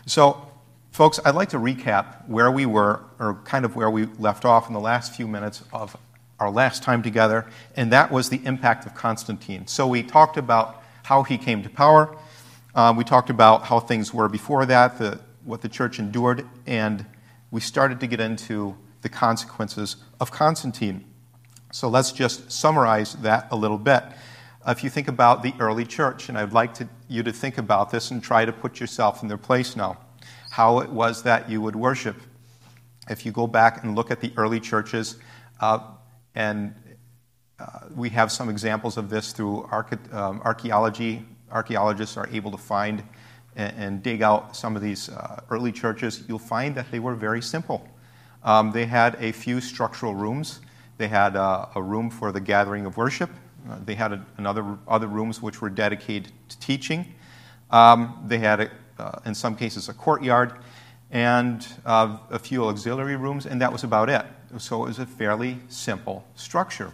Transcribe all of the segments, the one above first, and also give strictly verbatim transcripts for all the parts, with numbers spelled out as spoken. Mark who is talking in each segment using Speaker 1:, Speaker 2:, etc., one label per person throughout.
Speaker 1: So, folks, I'd like to recap where we were, or kind of where we left off in the last few minutes of our last time together, and that was the impact of Constantine. So we talked about how he came to power. Um, we talked about how things were before that, the, what the church endured, and we started to get into the consequences of Constantine. So let's just summarize that a little bit. Uh, if you think about the early church, and I'd like to, you to think about this and try to put yourself in their place now, how it was that you would worship. If you go back and look at the early churches, uh, and uh, we have some examples of this through arche- um, archaeology. Archaeologists are able to find and, and dig out some of these uh, early churches. You'll find that they were very simple. Um, they had a few structural rooms. They had uh, a room for the gathering of worship. Uh, they had a, another other rooms which were dedicated to teaching. Um, they had, a, uh, in some cases, a courtyard and uh, a few auxiliary rooms, and that was about it. So it was a fairly simple structure.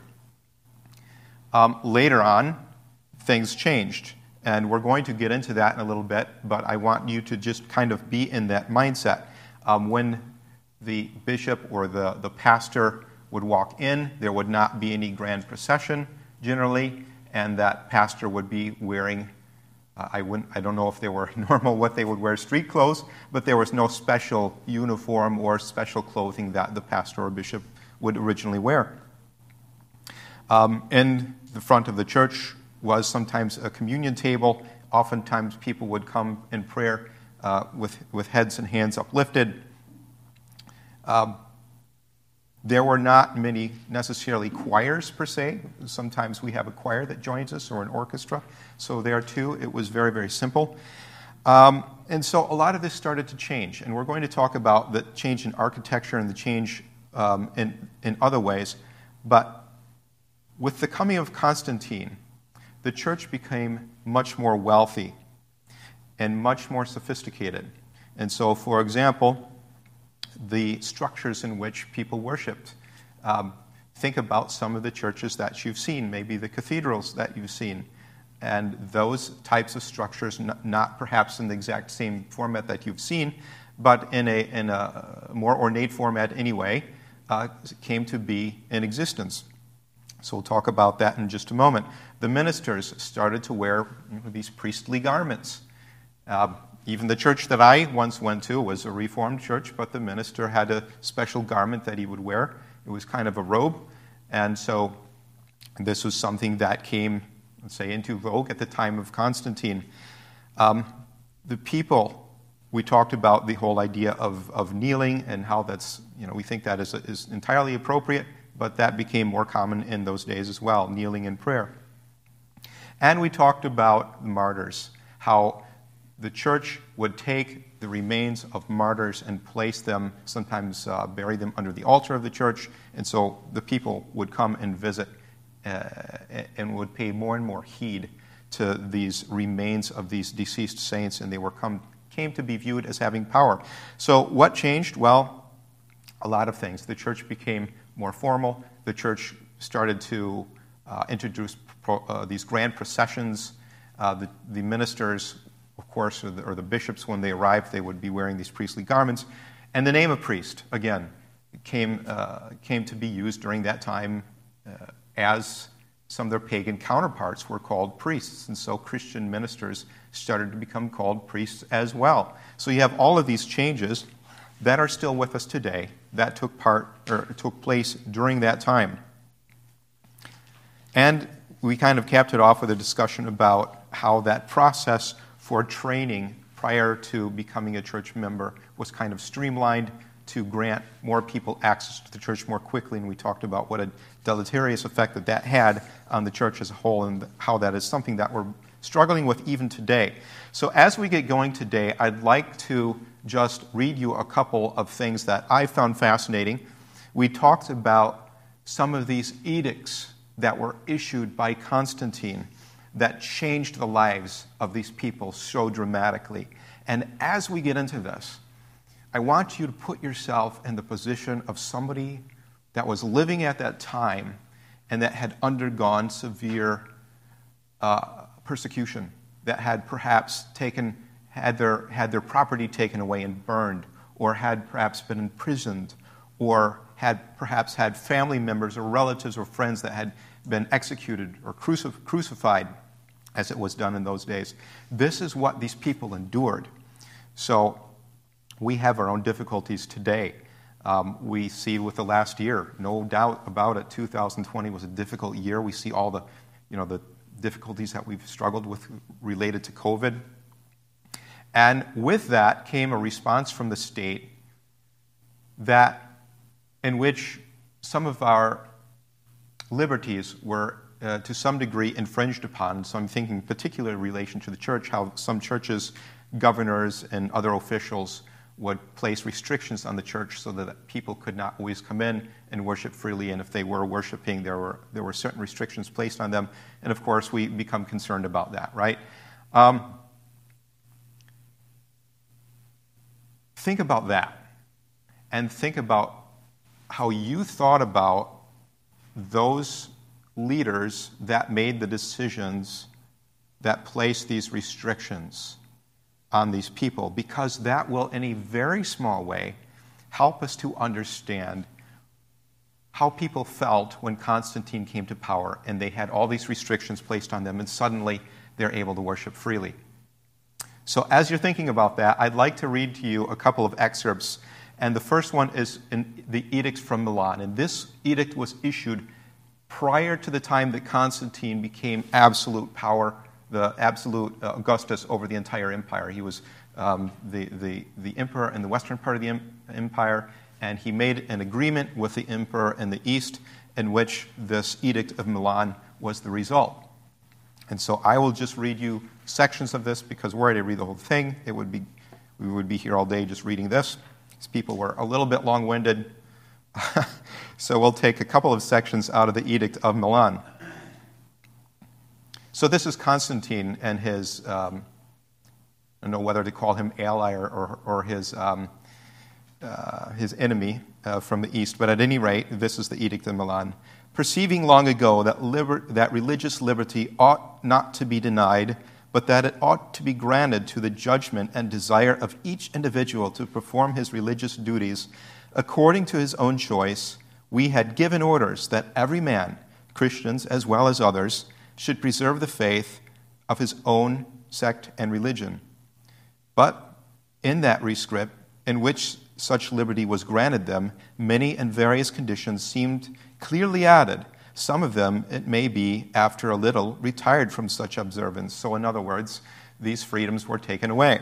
Speaker 1: Um, later on, things changed, and we're going to get into that in a little bit, but I want you to just kind of be in that mindset. Um, when the bishop or the, the pastor would walk in, there would not be any grand procession, generally, and that pastor would be wearing, uh, I wouldn't, I don't know if they were normal what they would wear, street clothes, but there was no special uniform or special clothing that the pastor or bishop would originally wear. Um, in the front of the church was sometimes a communion table. Oftentimes people would come in prayer uh, with, with heads and hands uplifted. Um, There were not many necessarily choirs per se. Sometimes we have a choir that joins us or an orchestra. So there too, it was very, very simple. Um, and so a lot of this started to change. And we're going to talk about the change in architecture and the change um, in, in other ways. But with the coming of Constantine, the church became much more wealthy and much more sophisticated. And so, for example, the structures in which people worshipped. Um, think about some of the churches that you've seen, maybe the cathedrals that you've seen, and those types of structures, n- not perhaps in the exact same format that you've seen, but in a, in a more ornate format anyway, uh, came to be in existence. So we'll talk about that in just a moment. The ministers started to wear you know, these priestly garments. Uh, Even the church that I once went to was a Reformed church, but the minister had a special garment that he would wear. It was kind of a robe. And so this was something that came, let's say, into vogue at the time of Constantine. Um, the people, we talked about the whole idea of, of kneeling and how that's, you know, we think that is, is entirely appropriate, but that became more common in those days as well, kneeling in prayer. And we talked about martyrs, how the church would take the remains of martyrs and place them, sometimes uh, bury them under the altar of the church, and so the people would come and visit uh, and would pay more and more heed to these remains of these deceased saints, and they were come came to be viewed as having power. So what changed? Well, a lot of things. The church became more formal. The church started to uh, introduce pro, uh, these grand processions. Uh, the, the ministers, of course, or the, or the bishops, when they arrived, they would be wearing these priestly garments. And the name of priest, again, came uh, came to be used during that time uh, as some of their pagan counterparts were called priests. And so Christian ministers started to become called priests as well. So you have all of these changes that are still with us today that took part or took place during that time. And we kind of capped it off with a discussion about how that process for training prior to becoming a church member was kind of streamlined to grant more people access to the church more quickly, and we talked about what a deleterious effect that that had on the church as a whole and how that is something that we're struggling with even today. So as we get going today, I'd like to just read you a couple of things that I found fascinating. We talked about some of these edicts that were issued by Constantine that changed the lives of these people so dramatically. And as we get into this, I want you to put yourself in the position of somebody that was living at that time and that had undergone severe uh, persecution, that had perhaps taken had their, had their property taken away and burned, or had perhaps been imprisoned, or had perhaps had family members or relatives or friends that had been executed or crucif- crucified, as it was done in those days. This is what these people endured. So we have our own difficulties today. Um, we see with the last year, no doubt about it, two thousand twenty was a difficult year. We see all the, you know, the difficulties that we've struggled with related to COVID. And with that came a response from the state that in which some of our liberties were uh, to some degree infringed upon. So I'm thinking particularly in relation to the church, how some churches, governors and other officials would place restrictions on the church so that people could not always come in and worship freely, and if they were worshiping, there were there were certain restrictions placed on them, and of course we become concerned about that, right? Um, think about that, and think about how you thought about those leaders that made the decisions that placed these restrictions on these people, because that will, in a very small way, help us to understand how people felt when Constantine came to power and they had all these restrictions placed on them and suddenly they're able to worship freely. So as you're thinking about that, I'd like to read to you a couple of excerpts, and the first one is in the Edict from Milan. And this edict was issued prior to the time that Constantine became absolute power, the absolute uh, Augustus over the entire empire. He was um, the, the, the emperor in the western part of the em- empire, and he made an agreement with the emperor in the east in which this Edict of Milan was the result. And so I will just read you sections of this, because were I to read the whole thing, it would be we would be here all day just reading this. These people were a little bit long-winded, so we'll take a couple of sections out of the Edict of Milan. So this is Constantine and his, um, I don't know whether to call him ally or, or, or his, um, uh, his enemy uh, from the east, but at any rate, this is the Edict of Milan. Perceiving long ago that, liber- that religious liberty ought not to be denied, but that it ought to be granted to the judgment and desire of each individual to perform his religious duties according to his own choice, we had given orders that every man, Christians as well as others, should preserve the faith of his own sect and religion. But in that rescript, in which such liberty was granted them, many and various conditions seemed clearly added. Some of them, it may be, after a little, retired from such observance. So in other words, these freedoms were taken away.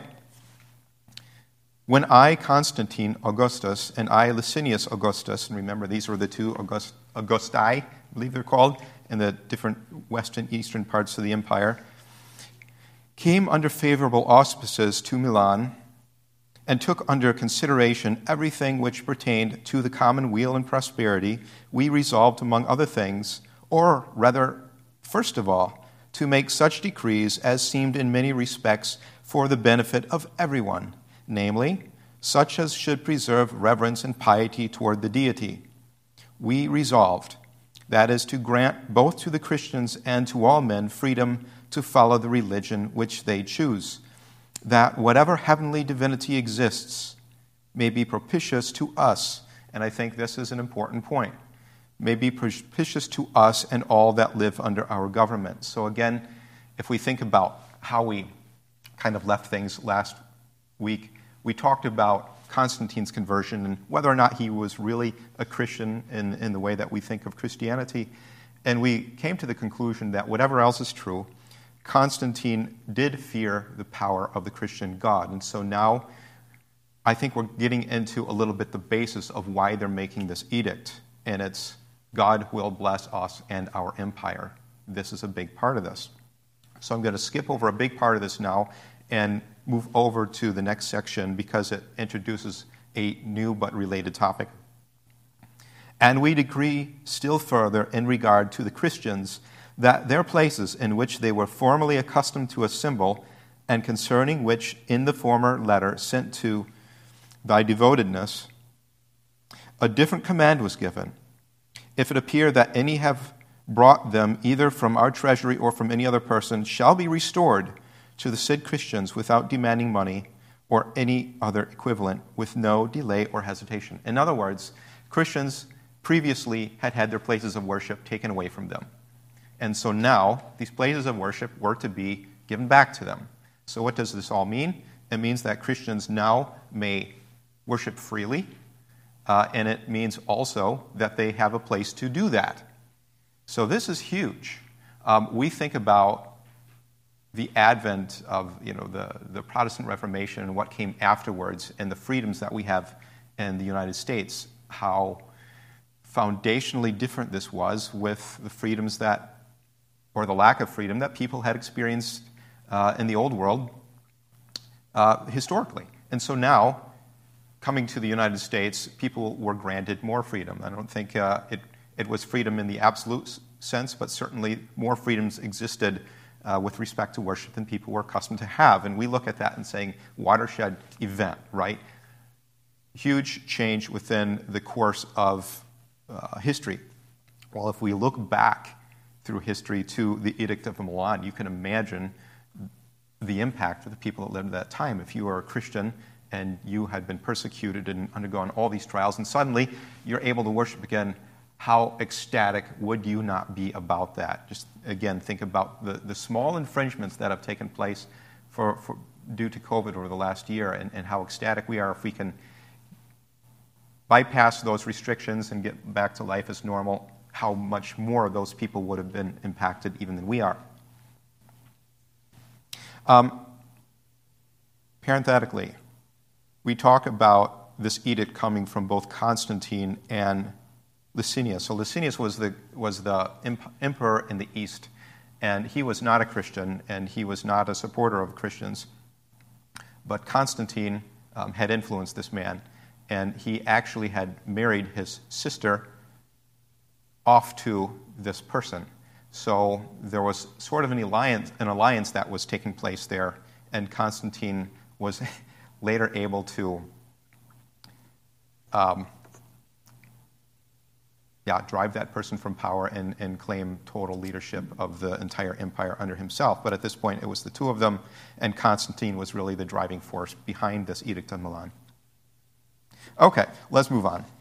Speaker 1: When I, Constantine Augustus, and I, Licinius Augustus, and remember these were the two August, Augusti, I believe they're called, in the different western, eastern parts of the empire, came under favorable auspices to Milan and took under consideration everything which pertained to the common weal and prosperity, we resolved, among other things, or rather, first of all, to make such decrees as seemed in many respects for the benefit of everyone, namely, such as should preserve reverence and piety toward the deity. We resolved, that is, to grant both to the Christians and to all men freedom to follow the religion which they choose, that whatever heavenly divinity exists may be propitious to us, and I think this is an important point, may be propitious to us and all that live under our government. So again, if we think about how we kind of left things last week, we talked about Constantine's conversion and whether or not he was really a Christian in, in the way that we think of Christianity. And we came to the conclusion that whatever else is true, Constantine did fear the power of the Christian God. And so now I think we're getting into a little bit the basis of why they're making this edict. And it's God will bless us and our empire. This is a big part of this. So I'm going to skip over a big part of this now and move over to the next section because it introduces a new but related topic. And we decree still further in regard to the Christians that their places in which they were formerly accustomed to assemble, and concerning which in the former letter sent to thy devotedness, a different command was given. If it appear that any have brought them either from our treasury or from any other person, shall be restored to the said Christians without demanding money or any other equivalent, with no delay or hesitation. In other words, Christians previously had had their places of worship taken away from them. And so now, these places of worship were to be given back to them. So what does this all mean? It means that Christians now may worship freely, uh, and it means also that they have a place to do that. So this is huge. Um, we think about the advent of you know the, the Protestant Reformation and what came afterwards and the freedoms that we have in the United States, how foundationally different this was with the freedoms that, or the lack of freedom that people had experienced uh, in the old world uh, historically. And so now, coming to the United States, people were granted more freedom. I don't think uh, it, it was freedom in the absolute sense, but certainly more freedoms existed Uh, with respect to worship than people were accustomed to have. And we look at that and saying, watershed event, right? Huge change within the course of uh, history. Well, if we look back through history to the Edict of Milan, you can imagine the impact for the people that lived at that time. If you were a Christian and you had been persecuted and undergone all these trials, and suddenly you're able to worship again, how ecstatic would you not be about that? Just, again, think about the, the small infringements that have taken place for, for, due to COVID over the last year, and, and how ecstatic we are if we can bypass those restrictions and get back to life as normal, how much more of those people would have been impacted even than we are. Um, parenthetically, we talk about this edict coming from both Constantine and Licinius. So Licinius was the was the imp- emperor in the East, and he was not a Christian, and he was not a supporter of Christians. But Constantine um, had influenced this man, and he actually had married his sister off to this person. So there was sort of an alliance, an alliance that was taking place there, and Constantine was later able to Um, Yeah, drive that person from power and, and claim total leadership of the entire empire under himself. But at this point, it was the two of them, and Constantine was really the driving force behind this Edict of Milan. Okay, let's move on.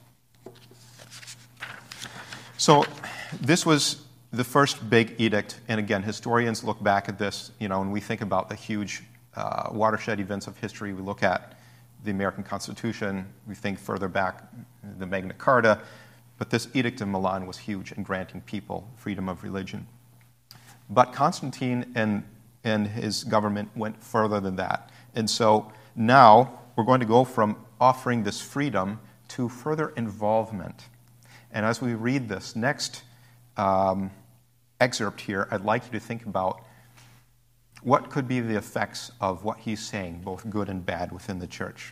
Speaker 1: So this was the first big edict, and again, historians look back at this, you know, when we think about the huge uh, watershed events of history. We look at the American Constitution, we think further back, the Magna Carta. But this Edict of Milan was huge in granting people freedom of religion. But Constantine and, and his government went further than that. And so now we're going to go from offering this freedom to further involvement. And as we read this next um, excerpt here, I'd like you to think about what could be the effects of what he's saying, both good and bad, within the church.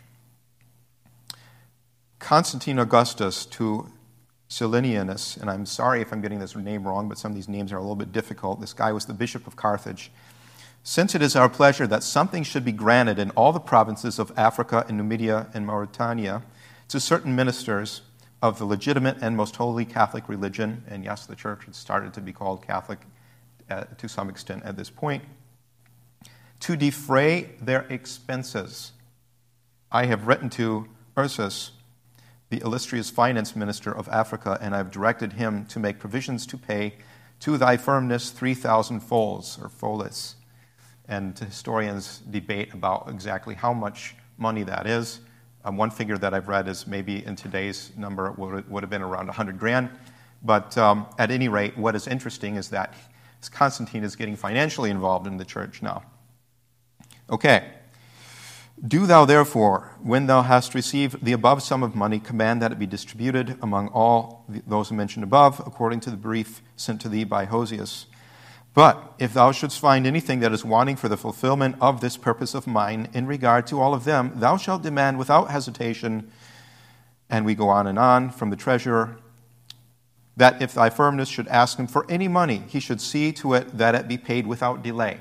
Speaker 1: Constantine Augustus to Silenianus, and I'm sorry if I'm getting this name wrong, but some of these names are a little bit difficult. This guy was the bishop of Carthage. Since it is our pleasure that something should be granted in all the provinces of Africa and Numidia and Mauritania to certain ministers of the legitimate and most holy Catholic religion, and yes, the church had started to be called Catholic uh, to some extent at this point, to defray their expenses. I have written to Ursus, the illustrious finance minister of Africa, and I've directed him to make provisions to pay to thy firmness three thousand foals, or foles. And historians debate about exactly how much money that is. Um, one figure that I've read is maybe in today's number it would, would have been around one hundred grand. But um, at any rate, what is interesting is that Constantine is getting financially involved in the church now. Okay. Do thou therefore, when thou hast received the above sum of money, command that it be distributed among all those mentioned above, according to the brief sent to thee by Hosius. But if thou shouldst find anything that is wanting for the fulfillment of this purpose of mine in regard to all of them, thou shalt demand without hesitation, and we go on and on, from the treasurer, that if thy firmness should ask him for any money, he should see to it that it be paid without delay.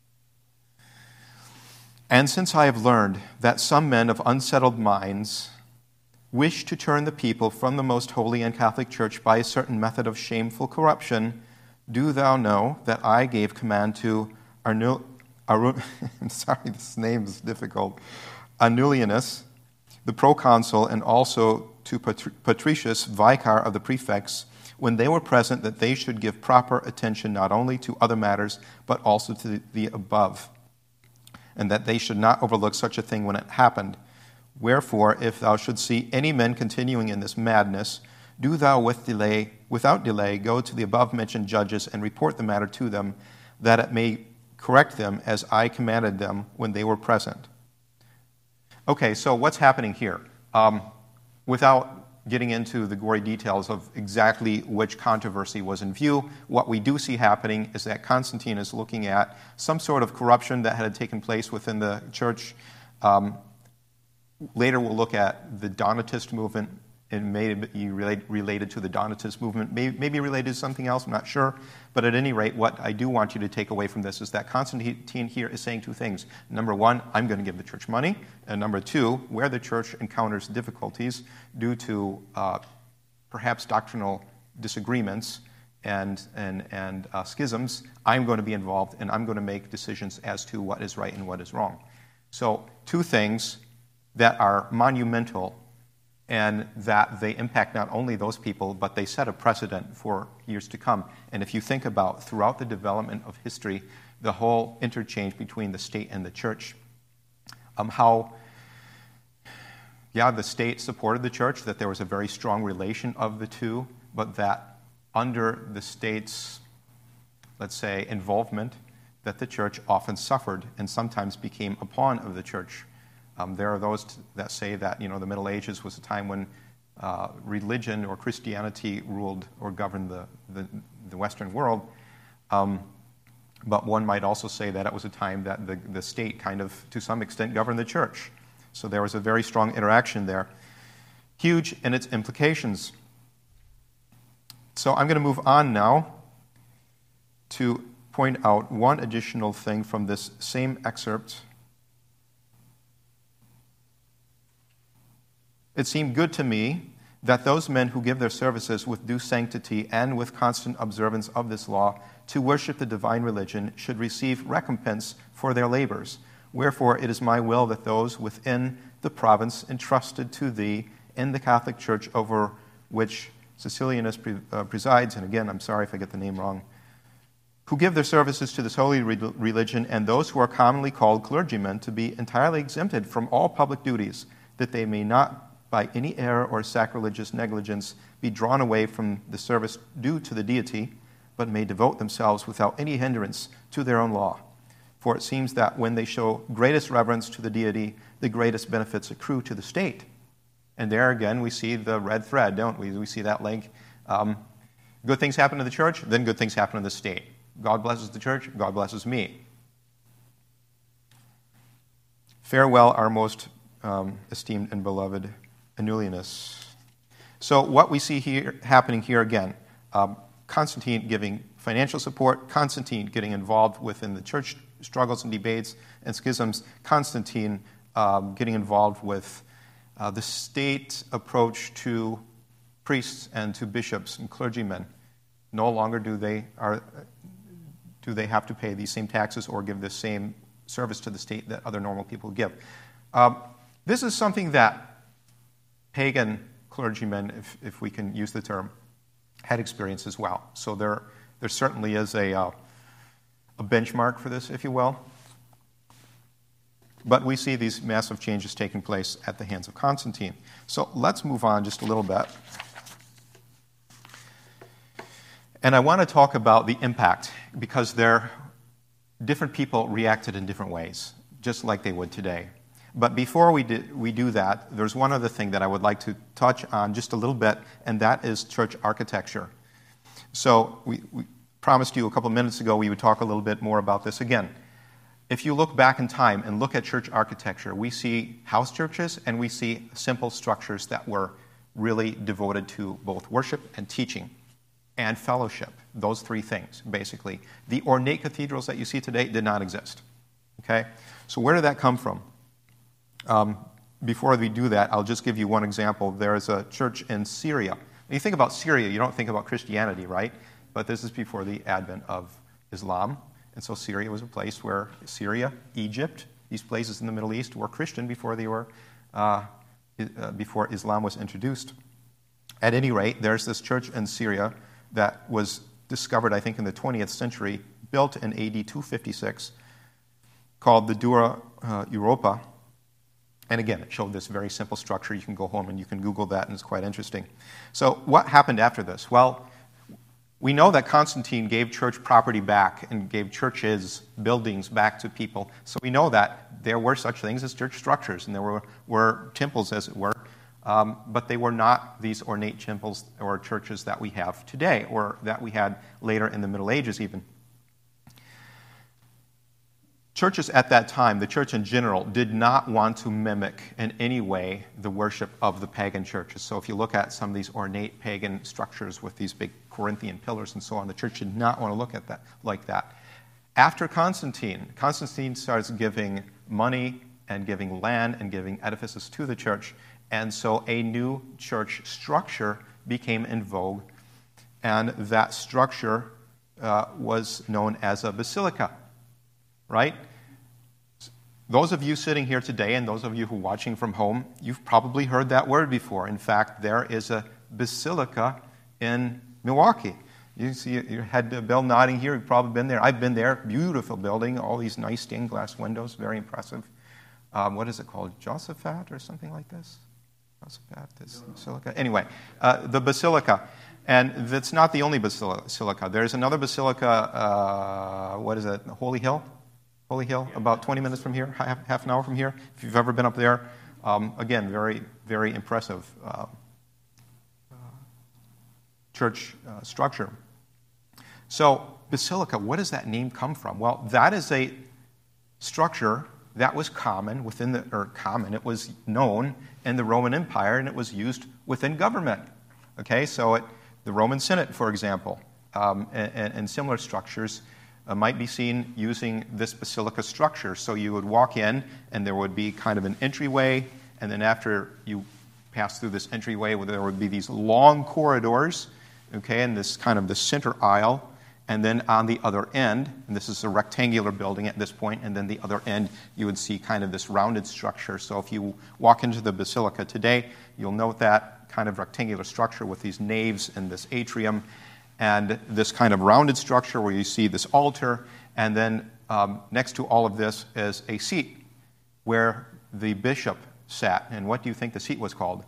Speaker 1: And since I have learned that some men of unsettled minds wish to turn the people from the most holy and Catholic Church by a certain method of shameful corruption, do thou know that I gave command to Aru- I'm sorry, this name is difficult, Anulianus, the proconsul, and also to Patri- Patricius, vicar of the prefects, when they were present, that they should give proper attention not only to other matters, but also to the, the above, and that they should not overlook such a thing when it happened. Wherefore, if thou should see any men continuing in this madness, do thou with delay, without delay go to the above-mentioned judges and report the matter to them, that it may correct them as I commanded them when they were present. Okay, so what's happening here? Um, without getting into the gory details of exactly which controversy was in view, what we do see happening is that Constantine is looking at some sort of corruption that had taken place within the church. Um, later we'll look at the Donatist movement, and may be relate, related to the Donatist movement, may, maybe related to something else, I'm not sure. But at any rate, what I do want you to take away from this is that Constantine here is saying two things. Number one, I'm going to give the church money. And number two, where the church encounters difficulties due to uh, perhaps doctrinal disagreements and, and, and uh, schisms, I'm going to be involved and I'm going to make decisions as to what is right and what is wrong. So two things that are monumental, and that they impact not only those people, but they set a precedent for years to come. And if you think about throughout the development of history, the whole interchange between the state and the church, um, how, yeah, the state supported the church, that there was a very strong relation of the two, but that under the state's, let's say, involvement, that the church often suffered and sometimes became a pawn of the church. Um, there are those t- that say that, you know, the Middle Ages was a time when uh, religion or Christianity ruled or governed the, the, the Western world. Um, but one might also say that it was a time that the, the state kind of, to some extent, governed the church. So there was a very strong interaction there. Huge in its implications. So I'm going to move on now to point out one additional thing from this same excerpt. It seemed good to me that those men who give their services with due sanctity and with constant observance of this law to worship the divine religion should receive recompense for their labors. Wherefore it is my will that those within the province entrusted to thee in the Catholic Church, over which Cecilianus pre- uh, presides, and again, I'm sorry if I get the name wrong, who give their services to this holy re- religion, and those who are commonly called clergymen, to be entirely exempted from all public duties, that they may not by any error or sacrilegious negligence be drawn away from the service due to the deity, but may devote themselves without any hindrance to their own law. For it seems that when they show greatest reverence to the deity, the greatest benefits accrue to the state. And there again, we see the red thread, don't we? We see that link. Um, good things happen to the church, then good things happen to the state. God blesses the church, God blesses me. Farewell, our most um, esteemed and beloved Anulianus. So what we see here happening here again, um, Constantine giving financial support, Constantine getting involved within the church struggles and debates and schisms, Constantine um, getting involved with uh, the state approach to priests and to bishops and clergymen. No longer do they are do they have to pay these same taxes or give the same service to the state that other normal people give. Um, this is something that pagan clergymen, if, if we can use the term, had experience as well. So there, there certainly is a, uh, a benchmark for this, if you will. But we see these massive changes taking place at the hands of Constantine. So let's move on just a little bit. And I want to talk about the impact, because there, different people reacted in different ways, just like they would today. But before we do, we do that, there's one other thing that I would like to touch on just a little bit, and that is church architecture. So we, we promised you a couple of minutes ago we would talk a little bit more about this again. If you look back in time and look at church architecture, we see house churches and we see simple structures that were really devoted to both worship and teaching and fellowship. Those three things, basically. The ornate cathedrals that you see today did not exist. Okay? So where did that come from? Um, before we do that, I'll just give you one example. There is a church in Syria. When you think about Syria, you don't think about Christianity, right? But this is before the advent of Islam. And so Syria was a place where Syria, Egypt, these places in the Middle East were Christian before they were uh, uh, before Islam was introduced. At any rate, there's this church in Syria that was discovered, I think, in the twentieth century, built in A D two fifty-six, called the Dura uh, Europa. And again, it showed this very simple structure. You can go home and you can Google that, and it's quite interesting. So what happened after this? Well, we know that Constantine gave church property back and gave churches, buildings back to people. So we know that there were such things as church structures, and there were, were temples, as it were, um, but they were not these ornate temples or churches that we have today, or that we had later in the Middle Ages even. Churches at that time, the church in general, did not want to mimic in any way the worship of the pagan churches. So if you look at some of these ornate pagan structures with these big Corinthian pillars and so on, the church did not want to look at that like that. After Constantine, Constantine starts giving money and giving land and giving edifices to the church, and so a new church structure became in vogue, and that structure uh, was known as a basilica. Right? Those of you sitting here today and those of you who are watching from home, you've probably heard that word before. In fact, there is a basilica in Milwaukee. You see your head Bill nodding here. You've probably been there. I've been there. Beautiful building. All these nice stained glass windows. Very impressive. Um, what is it called? Josaphat or something like this? Josaphat, this basilica. Anyway, uh, the basilica. And that's not the only basilica. There's another basilica, uh, what is it, Holy Hill? Holy Hill, about twenty minutes from here, half, half an hour from here. If you've ever been up there, um, again, very, very impressive uh, uh, church uh, structure. So, basilica, what does that name come from? Well, that is a structure that was common within the, or common, it was known in the Roman Empire, and it was used within government. Okay, so it, the Roman Senate, for example, um, and, and similar structures uh, might be seen using this basilica structure. So you would walk in, and there would be kind of an entryway, and then after you pass through this entryway, there would be these long corridors, okay, and this kind of the center aisle, and then on the other end, and this is a rectangular building at this point, and then the other end, you would see kind of this rounded structure. So if you walk into the basilica today, you'll note that kind of rectangular structure with these naves and this atrium, and this kind of rounded structure where you see this altar, and then um, next to all of this is a seat where the bishop sat. And what do you think the seat was called?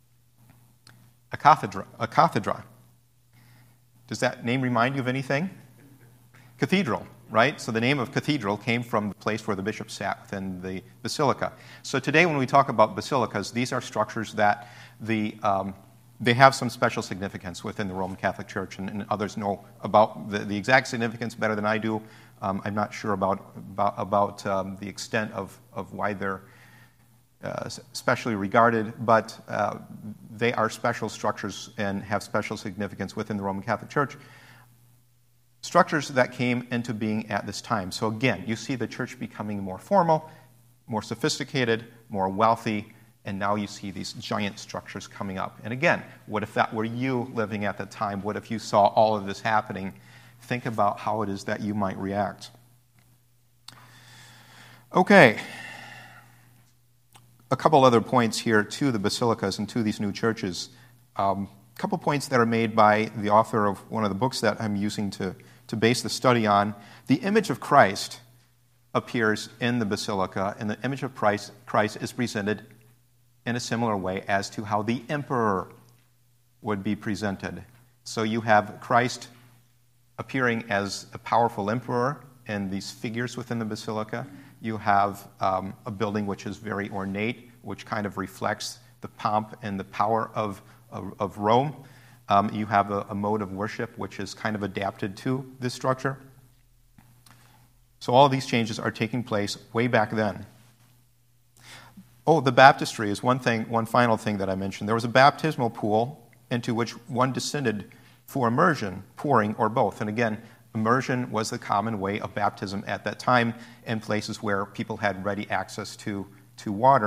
Speaker 1: A cathedra. A cathedra. Does that name remind you of anything? Cathedral, right? So the name of cathedral came from the place where the bishop sat within the basilica. So today when we talk about basilicas, these are structures that the um, they have some special significance within the Roman Catholic Church, and, and others know about the, the exact significance better than I do. Um, I'm not sure about about, about um, the extent of, of why they're uh, specially regarded, but uh, they are special structures and have special significance within the Roman Catholic Church. Structures that came into being at this time. So again, you see the church becoming more formal, more sophisticated, more wealthy, and now you see these giant structures coming up. And again, what if that were you living at the time? What if you saw all of this happening? Think about how it is that you might react. Okay. A couple other points here to the basilicas and to these new churches. Um, a couple points that are made by the author of one of the books that I'm using to, to base the study on. The image of Christ appears in the basilica, and the image of Christ, Christ is presented in a similar way as to how the emperor would be presented. So you have Christ appearing as a powerful emperor in these figures within the basilica. You have um, a building which is very ornate, which kind of reflects the pomp and the power of, of, of Rome. Um, you have a, a mode of worship which is kind of adapted to this structure. So all of these changes are taking place way back then. Oh, the baptistry is one thing, one final thing that I mentioned. There was a baptismal pool into which one descended for immersion, pouring, or both. And again, immersion was the common way of baptism at that time in places where people had ready access to, to water.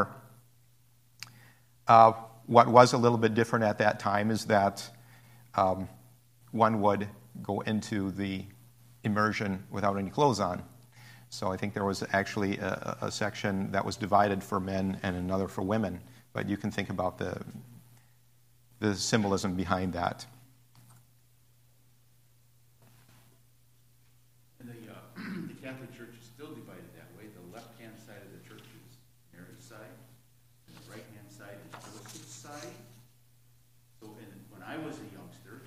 Speaker 1: Uh, what was a little bit different at that time is that um, one would go into the immersion without any clothes on. So I think there was actually a, a section that was divided for men and another for women. But you can think about the, the symbolism behind that.
Speaker 2: And the, uh, the Catholic Church is still divided that way. The left-hand side of the church is Mary's side, and the right-hand side is Joseph's side. So in, when I was a youngster,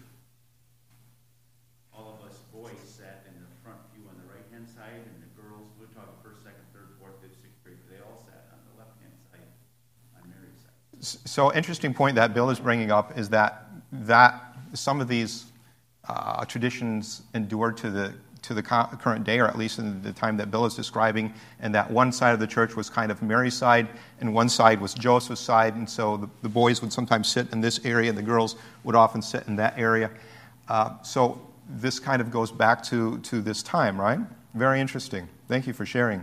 Speaker 2: all of us boys sat in the front pew on the right-hand side, and the girls, we're talking first, second, third, fourth, fifth, sixth grade, they all sat on the left-hand side, on Mary's side.
Speaker 1: So interesting point that Bill is bringing up is that that some of these uh, traditions endured to the to the current day, or at least in the time that Bill is describing, and that one side of the church was kind of Mary's side, and one side was Joseph's side, and so the, the boys would sometimes sit in this area, and the girls would often sit in that area. Uh, so this kind of goes back to, to this time, right? Very interesting. Thank you for sharing.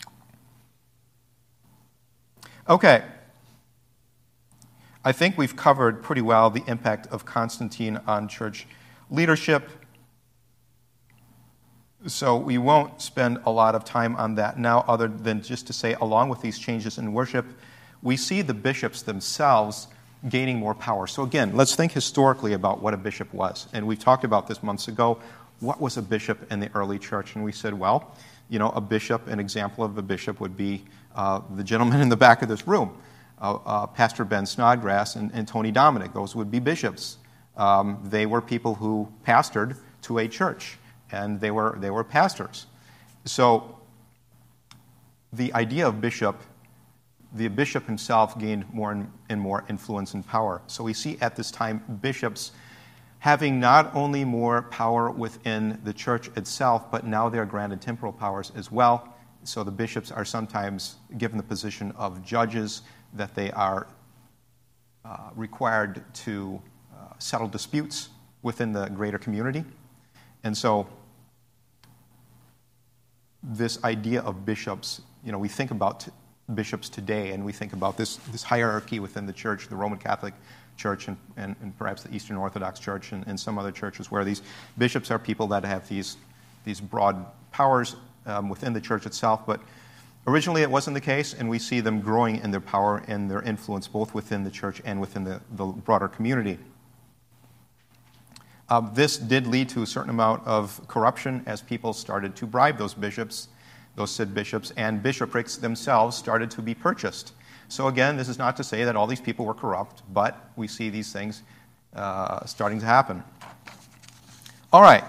Speaker 1: Okay. I think we've covered pretty well the impact of Constantine on church leadership. So we won't spend a lot of time on that now, other than just to say, along with these changes in worship, we see the bishops themselves gaining more power. So again, let's think historically about what a bishop was. And we've talked about this months ago. What was a bishop in the early church? And we said, well, you know, a bishop, an example of a bishop would be uh, the gentleman in the back of this room, uh, uh, Pastor Ben Snodgrass and, and Tony Dominic. Those would be bishops. Um, they were people who pastored to a church. And they were they were pastors. So the idea of bishop, the bishop himself gained more and, and more influence and power. So we see at this time bishops having not only more power within the church itself, but now they're granted temporal powers as well. So the bishops are sometimes given the position of judges, that they are uh, required to uh, settle disputes within the greater community. And so this idea of bishops, you know, we think about t- bishops today, and we think about this, this hierarchy within the church, the Roman Catholic Church and, and, and perhaps the Eastern Orthodox Church and, and some other churches, where these bishops are people that have these, these broad powers um, within the church itself. But originally it wasn't the case, and we see them growing in their power and their influence both within the church and within the, the broader community. Uh, this did lead to a certain amount of corruption as people started to bribe those bishops, those said bishops, and bishoprics themselves started to be purchased. So again, this is not to say that all these people were corrupt, but we see these things uh, starting to happen. All right.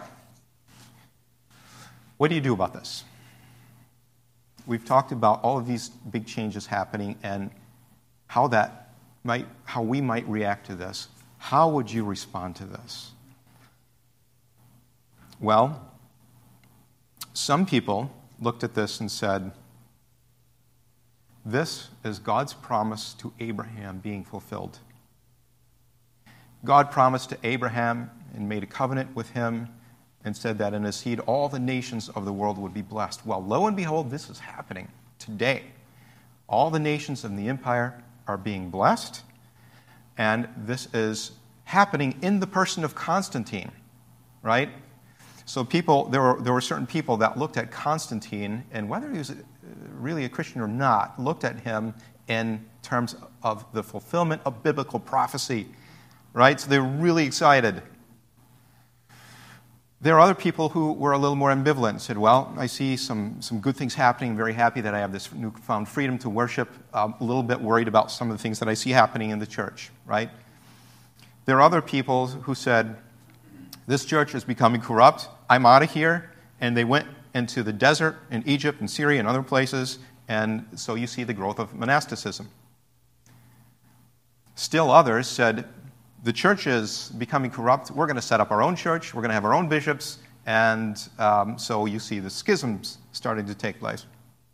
Speaker 1: What do you do about this? We've talked about all of these big changes happening and how that might, how we might react to this. How would you respond to this? Well, some people looked at this and said, this is God's promise to Abraham being fulfilled. God promised to Abraham and made a covenant with him and said that in his seed all the nations of the world would be blessed. Well, lo and behold, this is happening today. All the nations of the empire are being blessed, and this is happening in the person of Constantine, right? So people, there were there were certain people that looked at Constantine, and whether he was really a Christian or not, looked at him in terms of the fulfillment of biblical prophecy, right? So they were really excited. There are other people who were a little more ambivalent and said, well, I see some, some good things happening. I'm very happy that I have this newfound freedom to worship. I'm a little bit worried about some of the things that I see happening in the church, right? There are other people who said, this church is becoming corrupt. I'm out of here. And they went into the desert in Egypt and Syria and other places. And so you see the growth of monasticism. Still others said, the church is becoming corrupt. We're going to set up our own church. We're going to have our own bishops. And um, so you see the schisms starting to take place.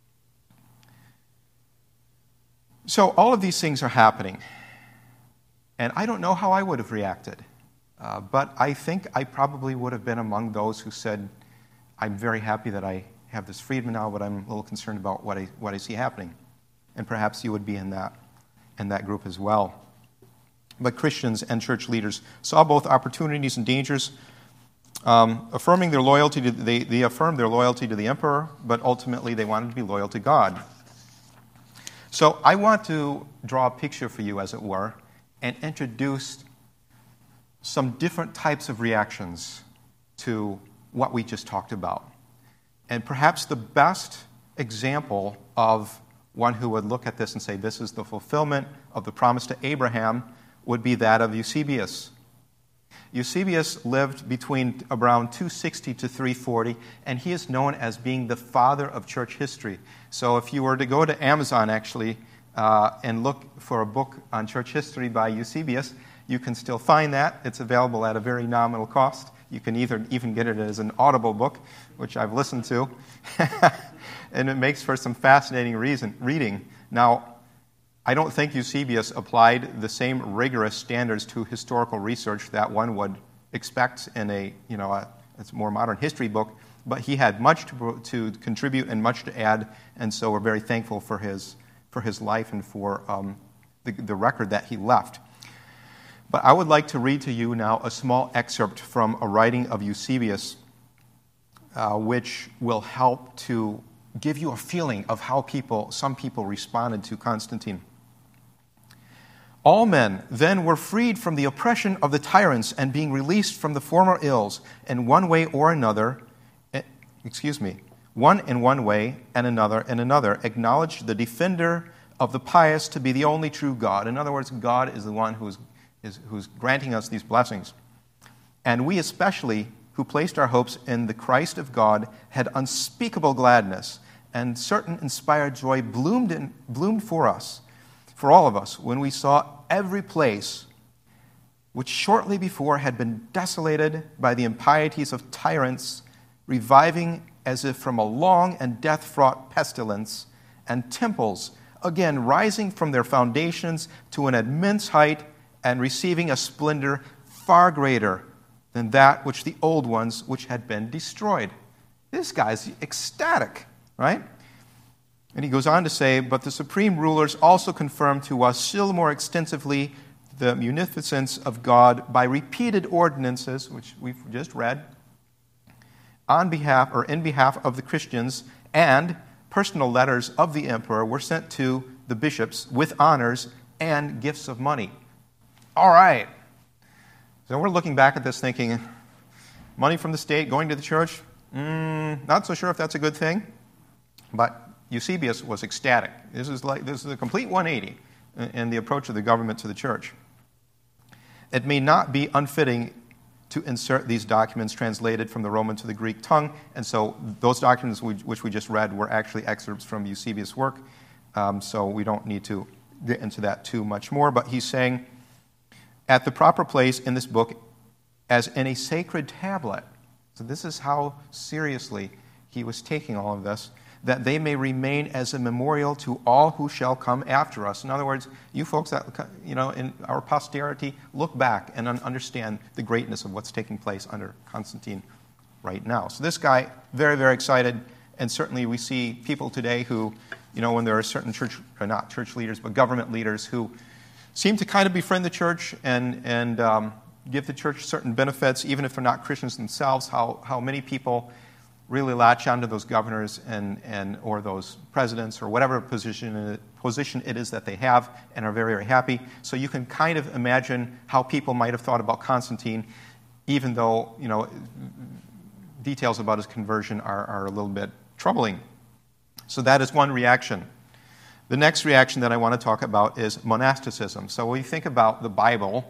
Speaker 1: So all of these things are happening. And I don't know how I would have reacted. Uh, but I think I probably would have been among those who said, I'm very happy that I have this freedom now, but I'm a little concerned about what I what I see happening. And perhaps you would be in that in that group as well. But Christians and church leaders saw both opportunities and dangers Um, affirming their loyalty to they, they affirmed their loyalty to the emperor, but ultimately they wanted to be loyal to God. So I want to draw a picture for you, as it were, and introduce some different types of reactions to what we just talked about. And perhaps the best example of one who would look at this and say this is the fulfillment of the promise to Abraham would be that of Eusebius. Eusebius lived between around two sixty to three forty, and he is known as being the father of church history. So if you were to go to Amazon, actually, uh, and look for a book on church history by Eusebius, you can still find that. It's available at a very nominal cost. You can either even get it as an Audible book, which I've listened to, and it makes for some fascinating reason, reading. Now, I don't think Eusebius applied the same rigorous standards to historical research that one would expect in a, you know, a, a more modern history book, but he had much to, to contribute and much to add, and so we're very thankful for his for his life and for um, the, the record that he left. But I would like to read to you now a small excerpt from a writing of Eusebius, uh, which will help to give you a feeling of how people, some people responded to Constantine. All men then were freed from the oppression of the tyrants and being released from the former ills in one way or another, excuse me, one in one way and another in another, acknowledged the defender of the pious to be the only true God. In other words, God is the one who is, is who's granting us these blessings. And we especially, who placed our hopes in the Christ of God, had unspeakable gladness, and certain inspired joy bloomed in, bloomed for us, for all of us, when we saw every place which shortly before had been desolated by the impieties of tyrants, reviving as if from a long and death-fraught pestilence, and temples again rising from their foundations to an immense height and receiving a splendor far greater than that which the old ones which had been destroyed. This guy's ecstatic, right? And he goes on to say, but the supreme rulers also confirmed to us still more extensively the munificence of God by repeated ordinances, which we've just read, on behalf or in behalf of the Christians, and personal letters of the emperor were sent to the bishops with honors and gifts of money. All right. So we're looking back at this thinking, money from the state going to the church? Mm, not so sure if that's a good thing. But Eusebius was ecstatic. This is like this is a complete one eighty in the approach of the government to the church. It may not be unfitting to insert these documents translated from the Roman to the Greek tongue, and so those documents we, which we just read were actually excerpts from Eusebius' work, um, so we don't need to get into that too much more, but he's saying, at the proper place in this book, as in a sacred tablet. So this is how seriously he was taking all of this, that they may remain as a memorial to all who shall come after us. In other words, you folks that, you know, in our posterity, look back and understand the greatness of what's taking place under Constantine right now. So this guy, very, very excited, and certainly we see people today who, you know, when there are certain church, or not church leaders, but government leaders who seem to kind of befriend the church and, and um, give the church certain benefits, even if they're not Christians themselves, how, how many people really latch onto those governors and, and or those presidents or whatever position it, position it is that they have and are very, very happy. So you can kind of imagine how people might have thought about Constantine, even though, you know, details about his conversion are, are a little bit troubling. So that is one reaction. The next reaction that I want to talk about is monasticism. So when we think about the Bible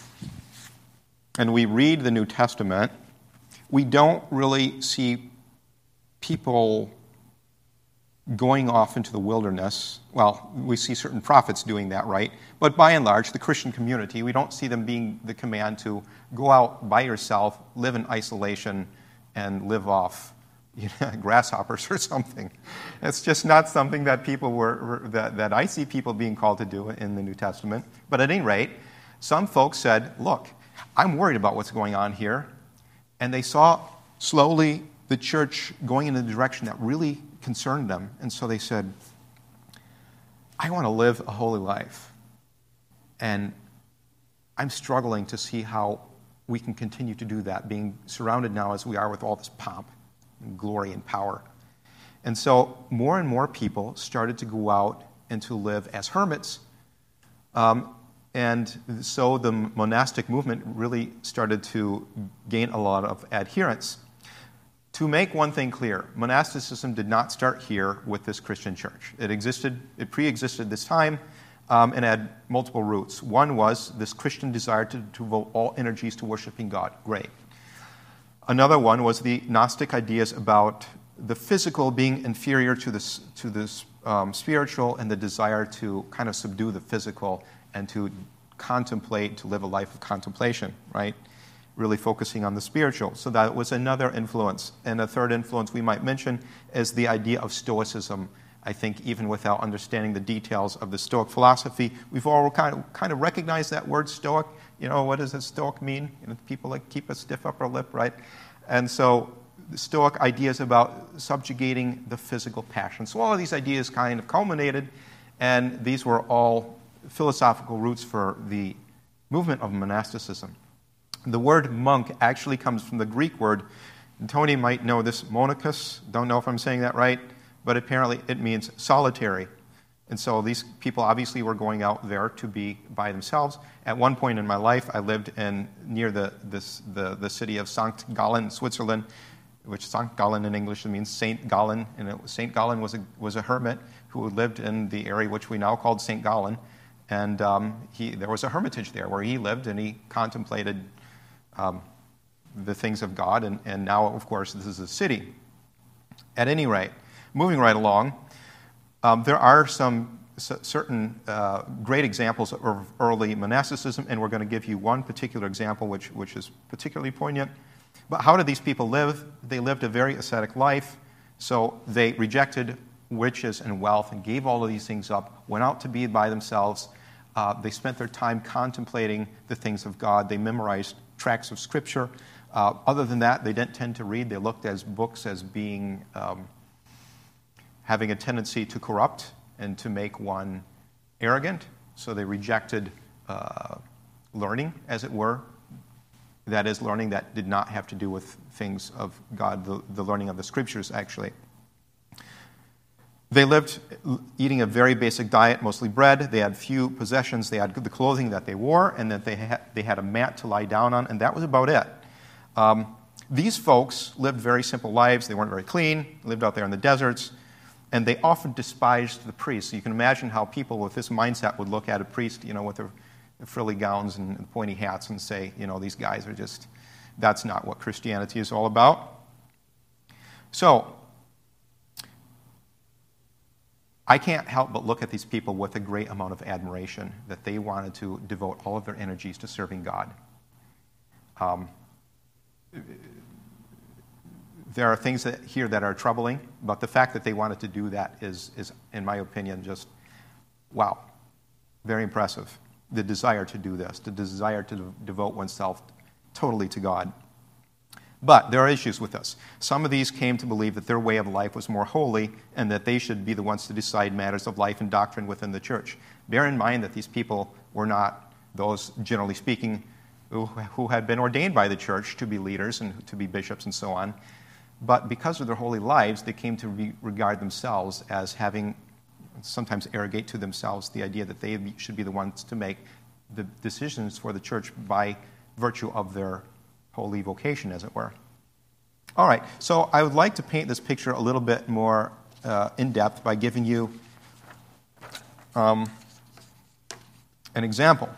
Speaker 1: and we read the New Testament, we don't really see people going off into the wilderness. Well, we see certain prophets doing that, right? But by and large, the Christian community, we don't see them being the command to go out by yourself, live in isolation, and live off, you know, grasshoppers or something. It's just not something that people were, were that, that I see people being called to do in the New Testament. But at any rate, some folks said, look, I'm worried about what's going on here. And they saw slowly the church going in a direction that really concerned them. And so they said, I want to live a holy life. And I'm struggling to see how we can continue to do that, being surrounded now as we are with all this pomp and glory and power. And so more and more people started to go out and to live as hermits. Um, and so the monastic movement really started to gain a lot of adherents. To make one thing clear, monasticism did not start here with this Christian church. It existed, it pre-existed this time, um, and had multiple roots. One was this Christian desire to, to devote all energies to worshiping God. Great. Another one was the Gnostic ideas about the physical being inferior to this to this um, spiritual, and the desire to kind of subdue the physical and to contemplate, to live a life of contemplation, right? Really focusing on the spiritual. So that was another influence. And a third influence we might mention is the idea of Stoicism. I think even without understanding the details of the Stoic philosophy, we've all kind of kind of recognized that word Stoic. You know, what does a Stoic mean? You know, people like keep a stiff upper lip, right? And so the Stoic ideas about subjugating the physical passion. So all of these ideas kind of culminated, and these were all philosophical roots for the movement of monasticism. The word monk actually comes from the Greek word, and Tony might know this, monachus, don't know if I'm saying that right, but apparently it means solitary. And so these people obviously were going out there to be by themselves. At one point in my life, I lived in near the this, the, the city of Sankt Gallen, Switzerland, which Sankt Gallen in English means Saint Gallen, and it was, Saint Gallen was a, was a hermit who lived in the area which we now called Saint Gallen. And um, he, there was a hermitage there where he lived, and he contemplated um, the things of God. And, and now, of course, this is a city. At any rate, moving right along, um, there are some c- certain uh, great examples of early monasticism, and we're going to give you one particular example which, which is particularly poignant. But how did these people live? They lived a very ascetic life, so they rejected riches and wealth and gave all of these things up, went out to be by themselves. Uh, they spent their time contemplating the things of God. They memorized tracts of Scripture. Uh, other than that, they didn't tend to read. They looked at books as being um, having a tendency to corrupt and to make one arrogant. So they rejected uh, learning, as it were. That is, learning that did not have to do with things of God, the, the learning of the Scriptures, actually. They lived eating a very basic diet, mostly bread. They had few possessions. They had the clothing that they wore, and that they had, they had a mat to lie down on, and that was about it. Um, these folks lived very simple lives. They weren't very clean, lived out there in the deserts, and they often despised the priests. So you can imagine how people with this mindset would look at a priest, you know, with their frilly gowns and pointy hats and say, you know, these guys are just, that's not what Christianity is all about. So, I can't help but look at these people with a great amount of admiration that they wanted to devote all of their energies to serving God. Um, there are things that, here that are troubling, but the fact that they wanted to do that is, is, in my opinion, just, wow, very impressive. The desire to do this, the desire to devote oneself totally to God. But there are issues with this. Some of these came to believe that their way of life was more holy and that they should be the ones to decide matters of life and doctrine within the church. Bear in mind that these people were not those, generally speaking, who, who had been ordained by the church to be leaders and to be bishops and so on. But because of their holy lives, they came to re- regard themselves as having, sometimes arrogate to themselves, the idea that they should be the ones to make the decisions for the church by virtue of their holy vocation, as it were. All right, so I would like to paint this picture a little bit more uh, in depth by giving you um, an example.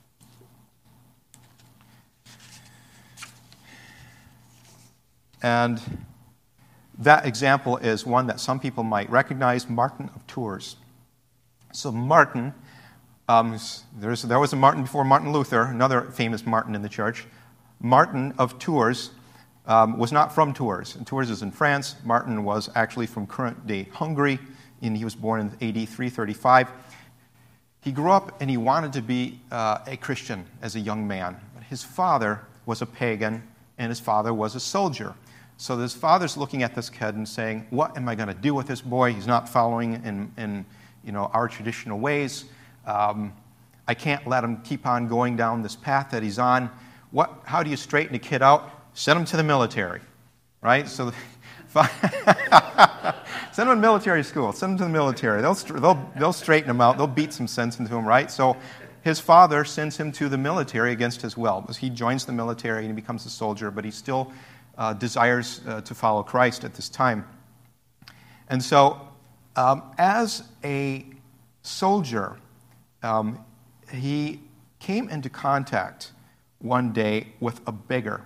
Speaker 1: And that example is one that some people might recognize, Martin of Tours. So Martin, um, there's, there was a Martin before Martin Luther, another famous Martin in the church. Martin of Tours um, was not from Tours. And Tours is in France. Martin was actually from current-day Hungary, and he was born in A D three thirty-five. He grew up and he wanted to be uh, a Christian as a young man. But his father was a pagan, and his father was a soldier. So his father's looking at this kid and saying, what am I going to do with this boy? He's not following in, in you know, our traditional ways. Um, I can't let him keep on going down this path that he's on. what, how do you straighten a kid out? Send him to the military, right? So send him to military school. Send him to the military. They'll, they'll, they'll straighten him out. They'll beat some sense into him, right? So his father sends him to the military against his will. He joins the military and he becomes a soldier, but he still uh, desires uh, to follow Christ at this time. And so um, as a soldier, um, he came into contact one day with a beggar.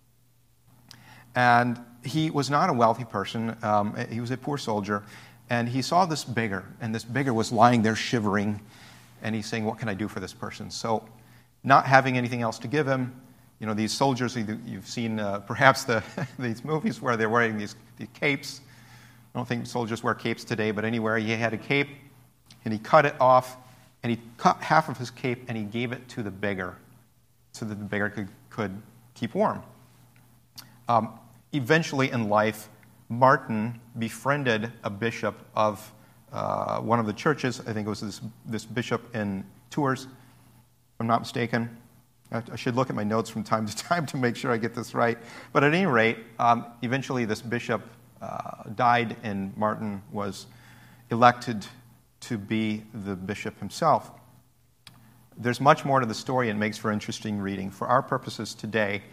Speaker 1: And he was not a wealthy person. Um, he was a poor soldier. And he saw this beggar, and this beggar was lying there shivering. And he's saying, what can I do for this person? So not having anything else to give him, you know, these soldiers, you've seen uh, perhaps the these movies where they're wearing these, these capes. I don't think soldiers wear capes today, but anywhere, he had a cape, and he cut it off, and he cut half of his cape, and he gave it to the beggar so that the beggar could, could keep warm. Um, eventually in life, Martin befriended a bishop of uh, one of the churches. I think it was this, this bishop in Tours, if I'm not mistaken. I, I should look at my notes from time to time to make sure I get this right. But at any rate, um, eventually this bishop uh, died, and Martin was elected to be the bishop himself. There's much more to the story, and it makes for interesting reading. For our purposes today,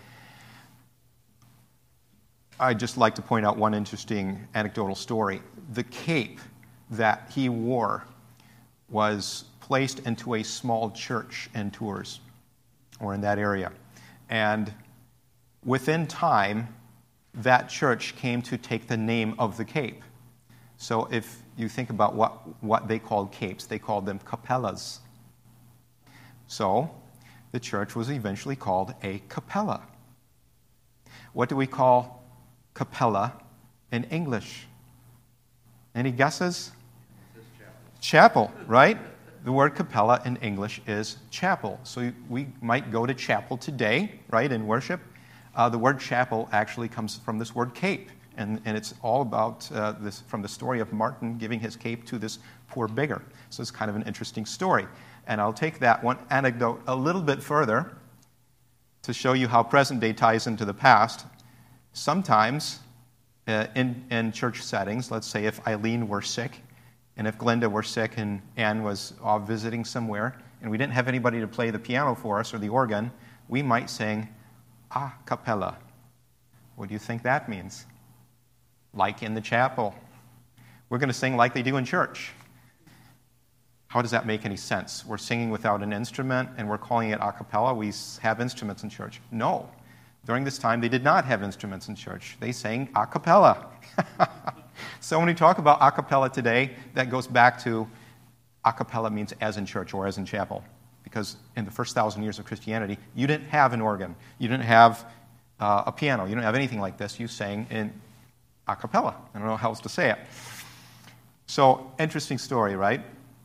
Speaker 1: I'd just like to point out one interesting anecdotal story. The cape that he wore was placed into a small church in Tours, or in that area. And within time, that church came to take the name of the cape. So if you think about what, what they called capes, they called them capellas. So the church was eventually called a capella. What do we call capella in English? Any guesses? Chapel. Chapel, right? The word capella in English is chapel. So we might go to chapel today, right, in worship. Uh, the word chapel actually comes from this word cape. And, and it's all about uh, this, from the story of Martin giving his cape to this poor beggar. So it's kind of an interesting story. And I'll take that one anecdote a little bit further to show you how present day ties into the past. Sometimes uh, in, in church settings, let's say if Eileen were sick, and if Glenda were sick and Anne was off visiting somewhere, and we didn't have anybody to play the piano for us or the organ, we might sing a cappella. What do you think that means? Like in the chapel. We're going to sing like they do in church. How does that make any sense? We're singing without an instrument, and we're calling it a cappella. We have instruments in church. No. During this time, they did not have instruments in church. They sang a cappella. So when we talk about a cappella today, that goes back to a cappella means as in church or as in chapel. Because in the first thousand years of Christianity, you didn't have an organ. You didn't have uh, a piano. You didn't have anything like this. You sang in a cappella. I don't know how else to say it. So, interesting story, right?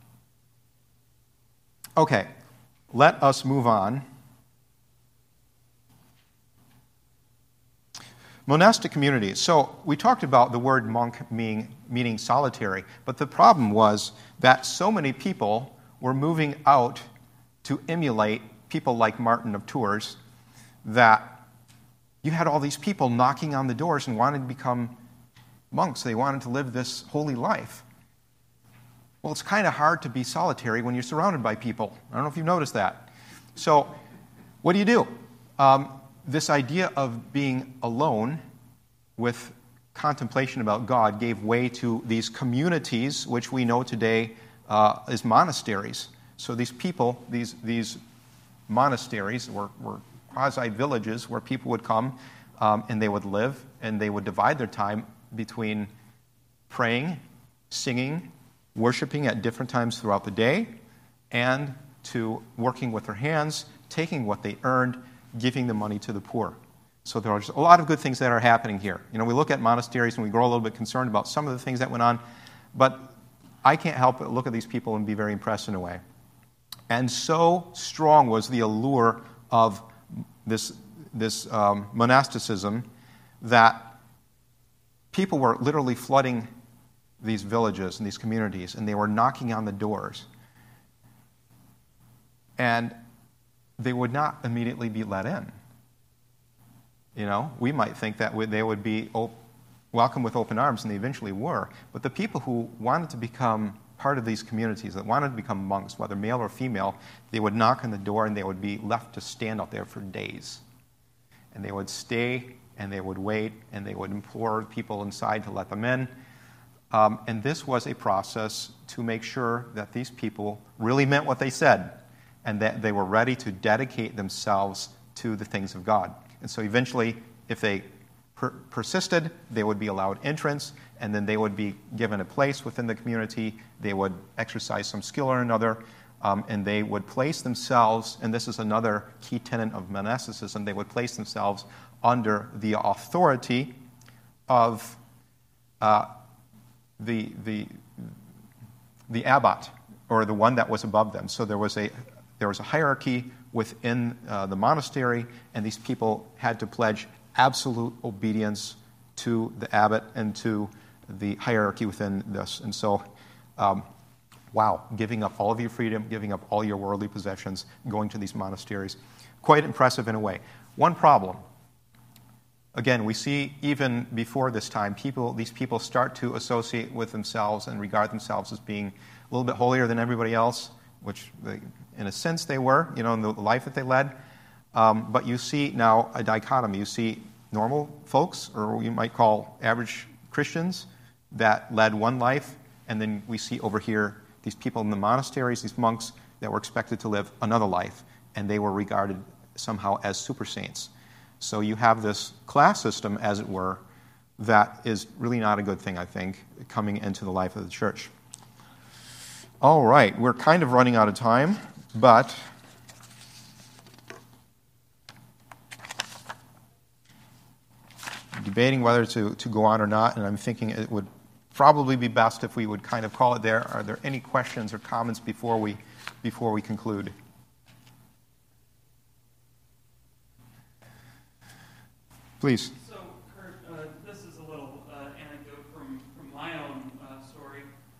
Speaker 1: Okay, let us move on. Monastic communities. So we talked about the word monk meaning, meaning solitary, but the problem was that so many people were moving out to emulate people like Martin of Tours that you had all these people knocking on the doors and wanted to become monks. They wanted to live this holy life. Well, it's kind of hard to be solitary when you're surrounded by people. I don't know if you've noticed that. So what do you do? Um, This idea of being alone with contemplation about God gave way to these communities, which we know today uh, as monasteries. So these people, these these monasteries were, were quasi-villages where people would come um, and they would live, and they would divide their time between praying, singing, worshiping at different times throughout the day, and to working with their hands, taking what they earned, giving the money to the poor. So there's a lot of good things that are happening here. You know, we look at monasteries and we grow a little bit concerned about some of the things that went on, but I can't help but look at these people and be very impressed in a way. And so strong was the allure of this, this um, monasticism that people were literally flooding these villages and these communities, and they were knocking on the doors. And they would not immediately be let in. You know, we might think that they would be op- welcome with open arms, and they eventually were. But the people who wanted to become part of these communities, that wanted to become monks, whether male or female, they would knock on the door and they would be left to stand out there for days. And they would stay and they would wait and they would implore people inside to let them in. Um, and this was a process to make sure that these people really meant what they said and that they were ready to dedicate themselves to the things of God. And so eventually, if they per- persisted, they would be allowed entrance, and then they would be given a place within the community. They would exercise some skill or another, um, and they would place themselves, and this is another key tenet of monasticism, they would place themselves under the authority of uh, the, the, the abbot, or the one that was above them. So there was a, there was a hierarchy within uh, the monastery, and these people had to pledge absolute obedience to the abbot and to the hierarchy within this. And so, um, wow, giving up all of your freedom, giving up all your worldly possessions, going to these monasteries. Quite impressive in a way. One problem. Again, we see even before this time, people, these people start to associate with themselves and regard themselves as being a little bit holier than everybody else, which they, in a sense they were, you know, in the life that they led. Um, but you see now a dichotomy. You see normal folks, or what you might call average Christians, that led one life, and then we see over here these people in the monasteries, these monks, that were expected to live another life, and they were regarded somehow as super saints. So you have this class system, as it were, that is really not a good thing, I think, coming into the life of the church. All right, we're kind of running out of time, but debating whether to, to go on or not, and I'm thinking it would probably be best if we would kind of call it there. Are there any questions or comments before we before we conclude? Please.
Speaker 3: So, Kurt, uh, this is a little uh, anecdote from, from my own uh, story.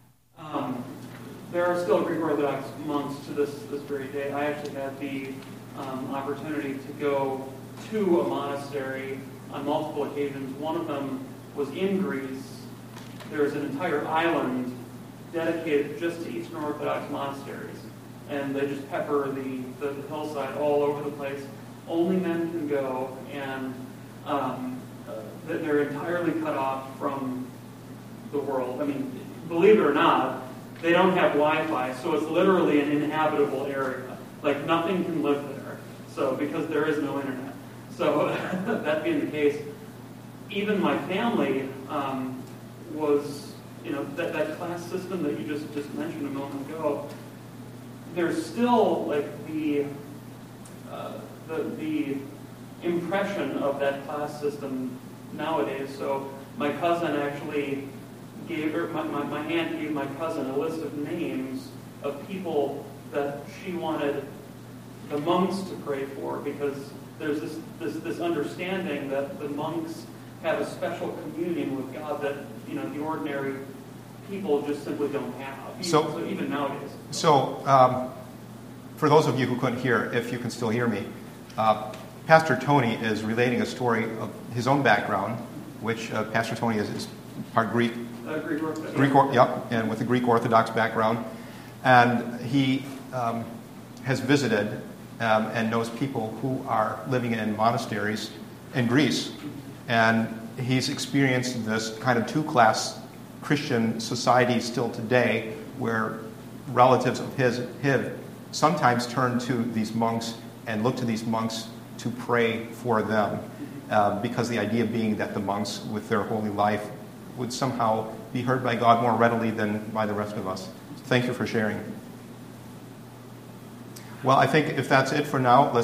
Speaker 3: Um, there are still Greek Orthodox monks to this, this very day. I actually had the um, opportunity to go to a monastery on multiple occasions. One of them was in Greece. There's an entire island dedicated just to Eastern Orthodox monasteries. And they just pepper the, the, the hillside all over the place. Only men can go, and um, uh, they're entirely cut off from the world. I mean, believe it or not, they don't have Wi-Fi, so it's literally an inhabitable area. Like, nothing can live there, so because there is no internet. So that being the case, even my family um, was, you know, that, that class system that you just, just mentioned a moment ago, there's still like the, uh, the the impression of that class system nowadays. So my cousin actually gave, or my, my, my aunt gave my cousin a list of names of people that she wanted the monks to pray for, because there's this, this, this understanding that the monks have a special communion with God that, you know, the ordinary people just simply don't have, even,
Speaker 1: So,
Speaker 3: so even nowadays.
Speaker 1: So, um, for those of you who couldn't hear, if you can still hear me, uh, Pastor Tony is relating a story of his own background, which uh, Pastor Tony is, is part Greek.
Speaker 3: Uh, Greek Orthodox.
Speaker 1: Greek, yep, and with a Greek Orthodox background. And he um, has visited um, and knows people who are living in monasteries in Greece. And he's experienced this kind of two-class Christian society still today, where relatives of his, his sometimes turn to these monks and look to these monks to pray for them, uh, because the idea being that the monks, with their holy life, would somehow be heard by God more readily than by the rest of us. Thank you for sharing. Well, I think if that's it for now, let's